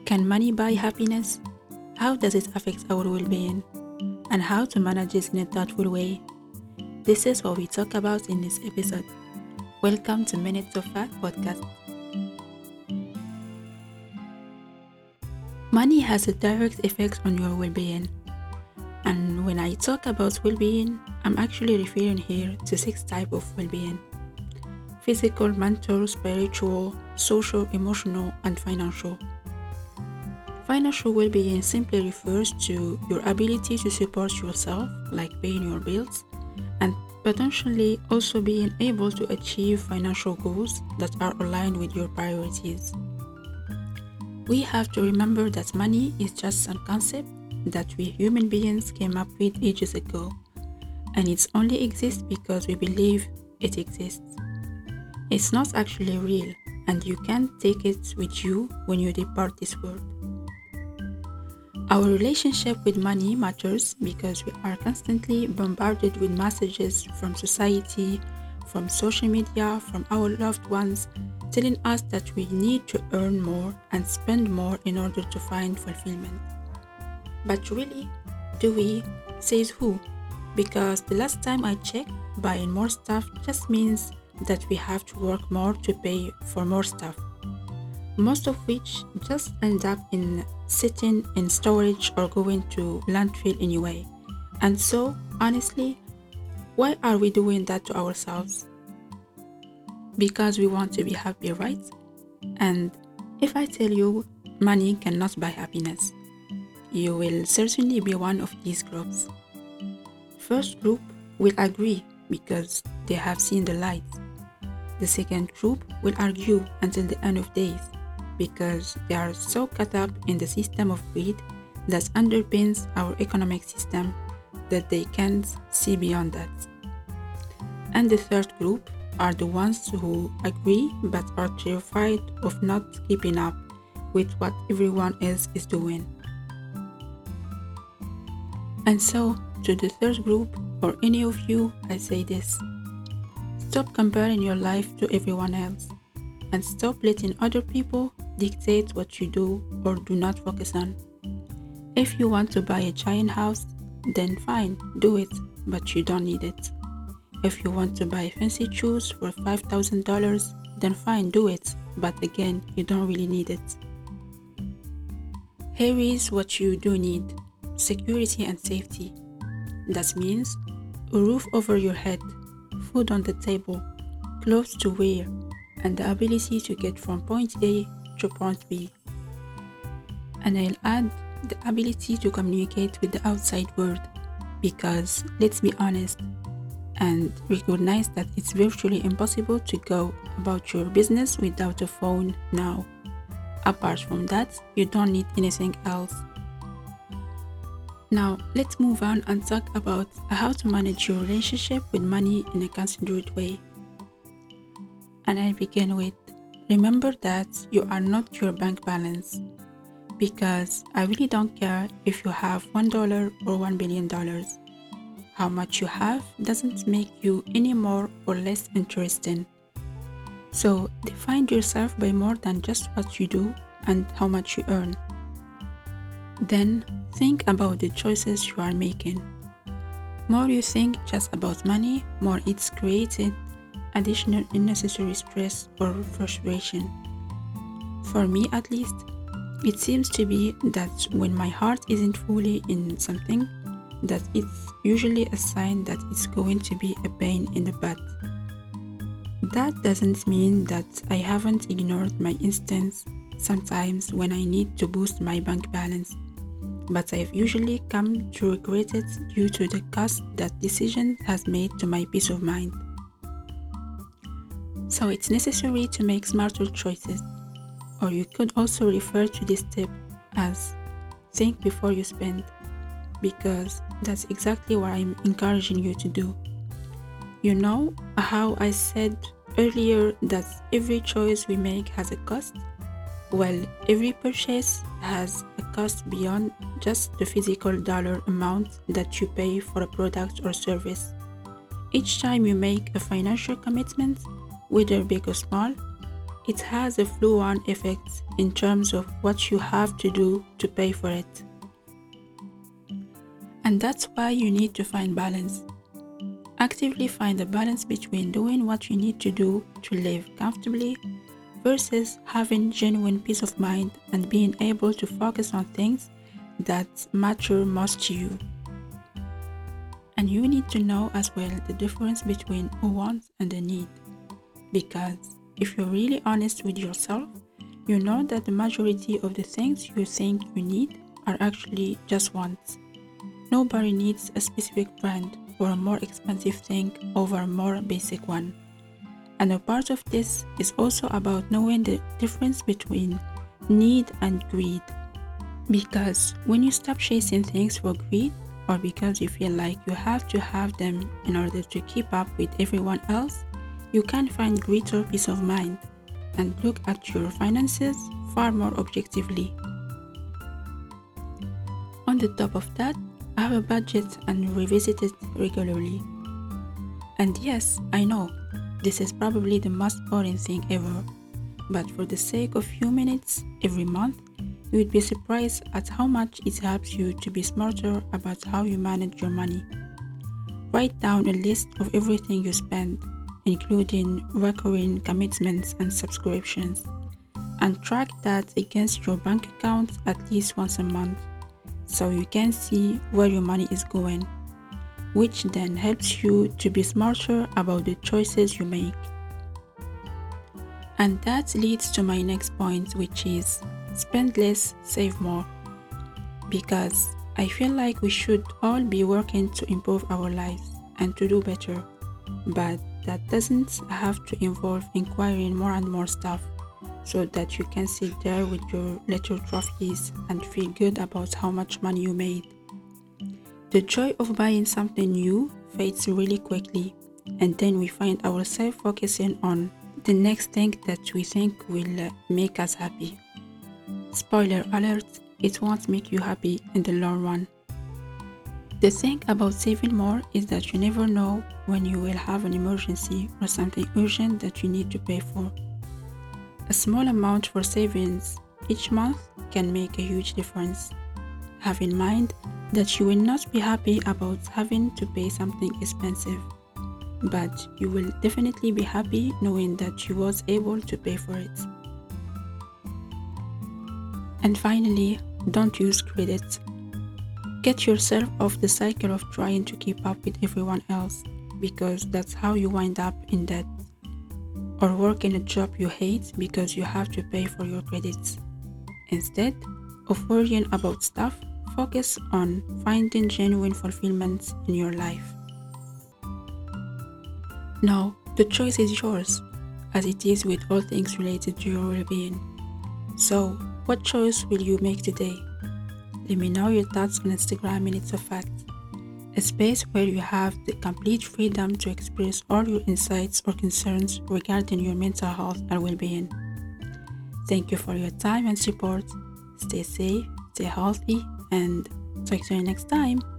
Can money buy happiness? How does it affect our well-being? And how to manage it in a thoughtful way? This is what we talk about in this episode. Welcome to Minutes of Fact podcast. Money has a direct effect on your well-being. And when I talk about well-being, I'm actually referring here to 6 types of well-being: physical, mental, spiritual, social, emotional, and financial. Financial well-being simply refers to your ability to support yourself, like paying your bills, and potentially also being able to achieve financial goals that are aligned with your priorities. We have to remember that money is just some concept that we human beings came up with ages ago, and it only exists because we believe it exists. It's not actually real, and you can't take it with you when you depart this world. Our relationship with money matters because we are constantly bombarded with messages from society, from social media, from our loved ones, telling us that we need to earn more and spend more in order to find fulfillment. But really, do we? Says who? Because the last time I checked, buying more stuff just means that we have to work more to pay for more stuff, most of which just end up in sitting in storage or going to landfill anyway. And so, honestly, why are we doing that to ourselves? Because we want to be happy, right? And if I tell you money cannot buy happiness, you will certainly be one of these groups. First group will agree because they have seen the light. The second group will argue until the end of days because they are so caught up in the system of greed that underpins our economic system that they can't see beyond that. And the third group are the ones who agree but are terrified of not keeping up with what everyone else is doing. And so, to the third group, or any of you, I say this: stop comparing your life to everyone else, and stop letting other people dictate what you do or do not focus on. If you want to buy a giant house, then fine, do it, but you don't need it. If you want to buy fancy shoes for $5,000, then fine, do it, but again, you don't really need it. Here is what you do need: security and safety. That means a roof over your head, food on the table, clothes to wear, and the ability to get from point A to point B. And I'll add the ability to communicate with the outside world, because let's be honest and recognize that it's virtually impossible to go about your business without a phone now. Apart from that, you don't need anything else. Now, let's move on and talk about how to manage your relationship with money in a considerate way. And I begin with, remember that you are not your bank balance, because I really don't care if you have $1 or $1 billion. How much you have doesn't make you any more or less interesting. So define yourself by more than just what you do and how much you earn. Then think about the choices you are making. More you think just about money, more it's created additional unnecessary stress or frustration. For me at least, it seems to be that when my heart isn't fully in something, that it's usually a sign that it's going to be a pain in the butt. That doesn't mean that I haven't ignored my instincts sometimes when I need to boost my bank balance, but I've usually come to regret it due to the cost that decision has made to my peace of mind. So it's necessary to make smarter choices, or you could also refer to this tip as think before you spend, because that's exactly what I'm encouraging you to do. You know how I said earlier that every choice we make has a cost? Well, every purchase has a cost beyond just the physical dollar amount that you pay for a product or service. Each time you make a financial commitment, whether big or small, it has a flow-on effect in terms of what you have to do to pay for it. And that's why you need to find balance. Actively find a balance between doing what you need to do to live comfortably versus having genuine peace of mind and being able to focus on things that matter most to you. And you need to know as well the difference between a want and a need. Because if you're really honest with yourself, you know that the majority of the things you think you need are actually just wants. Nobody needs a specific brand or a more expensive thing over a more basic one. And a part of this is also about knowing the difference between need and greed. Because when you stop chasing things for greed or because you feel like you have to have them in order to keep up with everyone else, you can find greater peace of mind and look at your finances far more objectively. On the top of that, I have a budget and revisit it regularly. And yes, I know, this is probably the most boring thing ever, but for the sake of few minutes every month, you would be surprised at how much it helps you to be smarter about how you manage your money. Write down a list of everything you spend, including recurring commitments and subscriptions, and track that against your bank account at least once a month so you can see where your money is going, which then helps you to be smarter about the choices you make. And that leads to my next point, which is spend less, save more. Because I feel like we should all be working to improve our lives and to do better, but that doesn't have to involve acquiring more and more stuff so that you can sit there with your little trophies and feel good about how much money you made. The joy of buying something new fades really quickly, and then we find ourselves focusing on the next thing that we think will make us happy. Spoiler alert, it won't make you happy in the long run. The thing about saving more is that you never know when you will have an emergency or something urgent that you need to pay for. A small amount for savings each month can make a huge difference. Have in mind that you will not be happy about having to pay something expensive, but you will definitely be happy knowing that you was able to pay for it. And finally, don't use credit. Get yourself off the cycle of trying to keep up with everyone else, because that's how you wind up in debt. Or work in a job you hate because you have to pay for your credits. Instead of worrying about stuff, focus on finding genuine fulfillment in your life. Now, the choice is yours, as it is with all things related to your well-being. So, what choice will you make today? Let me know your thoughts on Instagram Minutes of Fact, a space where you have the complete freedom to express all your insights or concerns regarding your mental health and well-being. Thank you for your time and support. Stay safe, stay healthy, and talk to you next time.